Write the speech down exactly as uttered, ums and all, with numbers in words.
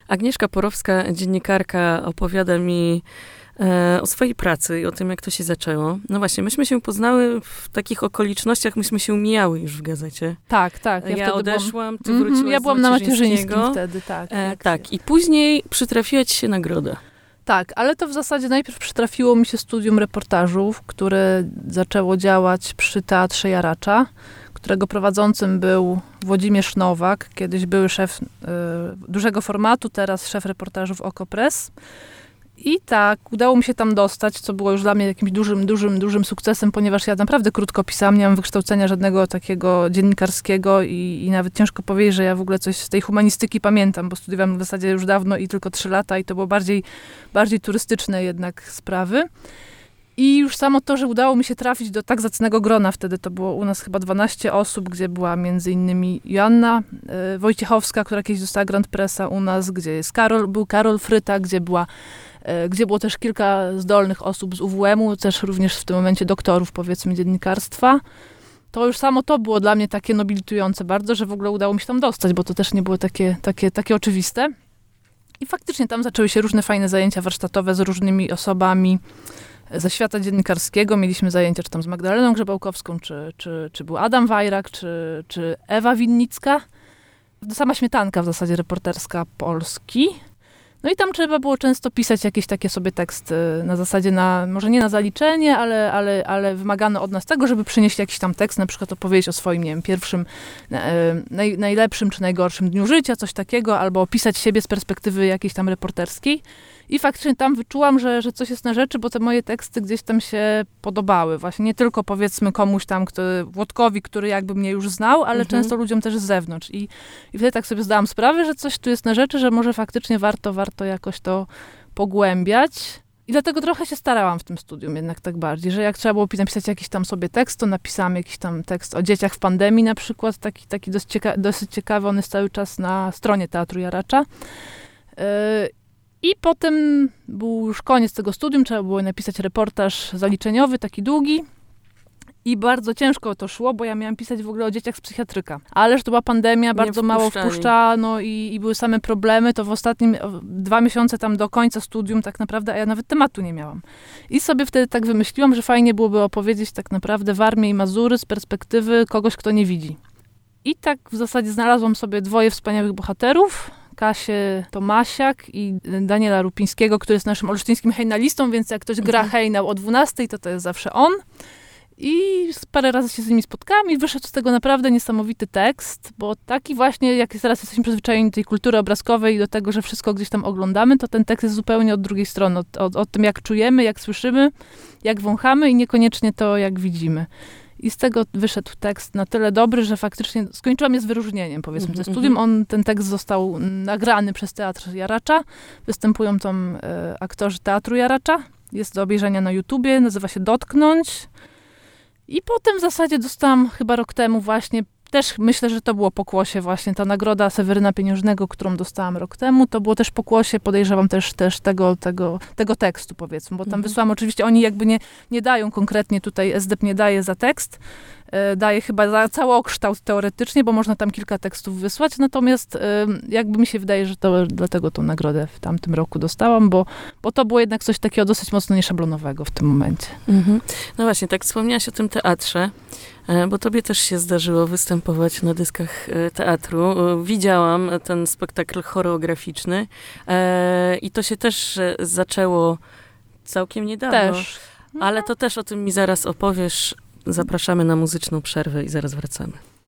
Agnieszka Porowska, dziennikarka, opowiada mi e, o swojej pracy i o tym, jak to się zaczęło. No właśnie, myśmy się poznały w takich okolicznościach, myśmy się mijały już w gazecie. Tak, tak. Ja, ja odeszłam, ty byłam, wróciłaś Ja byłam z na Macierzyńskim wtedy, tak. E, tak, i później przytrafiła ci się nagroda. Tak, ale to w zasadzie najpierw przytrafiło mi się studium reportażów, które zaczęło działać przy Teatrze Jaracza, którego prowadzącym był Włodzimierz Nowak, kiedyś były szef y, dużego formatu, teraz szef reportażów Okopres. I tak, udało mi się tam dostać, co było już dla mnie jakimś dużym, dużym, dużym sukcesem, ponieważ ja naprawdę krótko pisałam, nie mam wykształcenia żadnego takiego dziennikarskiego i, i nawet ciężko powiedzieć, że ja w ogóle coś z tej humanistyki pamiętam, bo studiowałam w zasadzie już dawno i tylko trzy lata i to było bardziej, bardziej turystyczne jednak sprawy. I już samo to, że udało mi się trafić do tak zacnego grona, wtedy to było u nas chyba dwanaście osób, gdzie była między innymi Joanna y, Wojciechowska, która kiedyś dostała Grand Pressa u nas, gdzie jest Karol, był Karol Fryta, gdzie była gdzie było też kilka zdolnych osób z U W M-u, też również w tym momencie doktorów, powiedzmy, dziennikarstwa. To już samo to było dla mnie takie nobilitujące bardzo, że w ogóle udało mi się tam dostać, bo to też nie było takie, takie, takie oczywiste. I faktycznie tam zaczęły się różne fajne zajęcia warsztatowe z różnymi osobami ze świata dziennikarskiego. Mieliśmy zajęcia czy tam z Magdaleną Grzebałkowską, czy, czy, czy był Adam Wajrak, czy, czy Ewa Winnicka. Sama śmietanka w zasadzie reporterska Polski. No i tam trzeba było często pisać jakieś takie sobie teksty na zasadzie, na, może nie na zaliczenie, ale, ale, ale wymagano od nas tego, żeby przynieść jakiś tam tekst, na przykład opowiedzieć o swoim, nie wiem, pierwszym, naj, najlepszym czy najgorszym dniu życia, coś takiego, albo opisać siebie z perspektywy jakiejś tam reporterskiej. I faktycznie tam wyczułam, że, że coś jest na rzeczy, bo te moje teksty gdzieś tam się podobały. Właśnie nie tylko powiedzmy komuś tam, który, Włodkowi, który jakby mnie już znał, ale mhm. często ludziom też z zewnątrz. I, I wtedy tak sobie zdałam sprawę, że coś tu jest na rzeczy, że może faktycznie warto, warto jakoś to pogłębiać. I dlatego trochę się starałam w tym studium jednak tak bardziej, że jak trzeba było napisać jakiś tam sobie tekst, to napisałam jakiś tam tekst o dzieciach w pandemii na przykład, taki, taki dosyć, cieka- dosyć ciekawy, on jest cały czas na stronie Teatru Jaracza. Yy, I potem był już koniec tego studium, trzeba było napisać reportaż zaliczeniowy, taki długi. I bardzo ciężko to szło, bo ja miałam pisać w ogóle o dzieciach z psychiatryka. Ale że to była pandemia, bardzo mało wpuszczano i, i były same problemy, to w ostatnim dwa miesiące tam do końca studium tak naprawdę, a ja nawet tematu nie miałam. I sobie wtedy tak wymyśliłam, że fajnie byłoby opowiedzieć tak naprawdę Warmię i Mazury z perspektywy kogoś, kto nie widzi. I tak w zasadzie znalazłam sobie dwoje wspaniałych bohaterów, Kasię Tomasiak i Daniela Rupińskiego, który jest naszym olsztyńskim hejnalistą, więc jak ktoś gra hejnał o dwunastej, to to jest zawsze on. I parę razy się z nimi spotkałam i wyszedł z tego naprawdę niesamowity tekst, bo taki właśnie, jak teraz jesteśmy przyzwyczajeni do tej kultury obrazkowej i do tego, że wszystko gdzieś tam oglądamy, to ten tekst jest zupełnie od drugiej strony, od, od, od tym, jak czujemy, jak słyszymy, jak wąchamy i niekoniecznie to, jak widzimy. I z tego wyszedł tekst na tyle dobry, że faktycznie skończyłam je z wyróżnieniem, powiedzmy, ze studium. On, ten tekst został nagrany przez Teatr Jaracza. Występują tam e, aktorzy Teatru Jaracza. Jest do obejrzenia na YouTubie, nazywa się Dotknąć. I potem w zasadzie dostałam chyba rok temu właśnie, też myślę, że to było pokłosie właśnie, ta nagroda Seweryna Pieniężnego, którą dostałam rok temu, to było też pokłosie, podejrzewam też, też tego, tego, tego tekstu, powiedzmy, bo tam mhm. wysłałam, oczywiście oni jakby nie, nie dają konkretnie tutaj, S D P nie daje za tekst, e, daje chyba za całokształt teoretycznie, bo można tam kilka tekstów wysłać, natomiast e, jakby mi się wydaje, że to dlatego tą nagrodę w tamtym roku dostałam, bo, bo to było jednak coś takiego dosyć mocno nieszablonowego w tym momencie. Mhm. No właśnie, tak wspomniałaś o tym teatrze, bo tobie też się zdarzyło występować na dyskach teatru. Widziałam ten spektakl choreograficzny i to się też zaczęło całkiem niedawno. Też. Ale to też o tym mi zaraz opowiesz. Zapraszamy na muzyczną przerwę i zaraz wracamy.